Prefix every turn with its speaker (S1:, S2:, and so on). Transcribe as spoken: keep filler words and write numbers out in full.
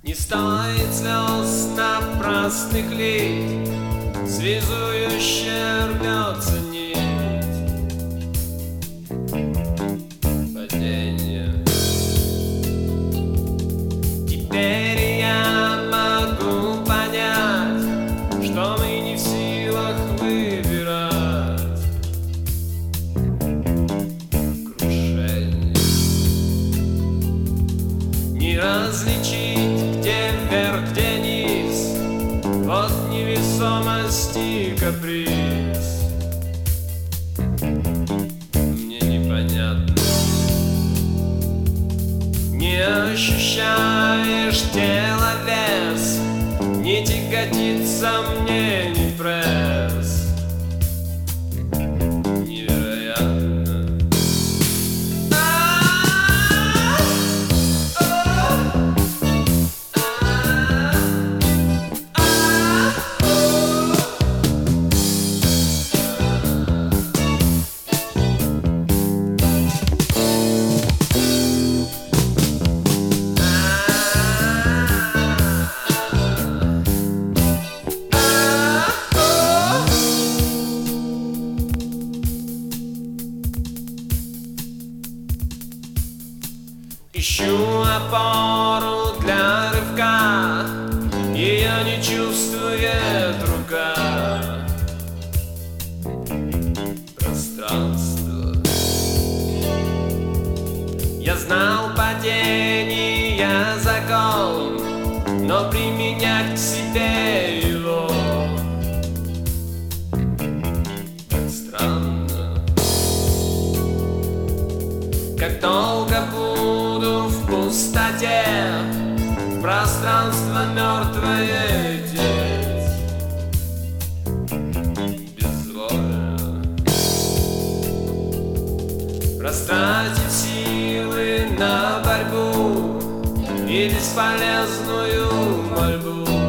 S1: Не стоит слез напрасных лик, связующая рвется нить падения. Теперь я могу понять, что мы не в силах выбирать крушение, не различить, где вверх, где низ, вот невесомости каприз. Мне непонятно, не ощущаешь тело вес, не тяготит сомнений пресс. Невероятно. Ищу опору для рывка, ее не чувствует рука. Пространство. Я знал падения закон, но применять к себе его так странно. Как долго буду в пустоте, в пространство мертвое лететь безвольно, растратив силы на борьбу и бесполезную мольбу.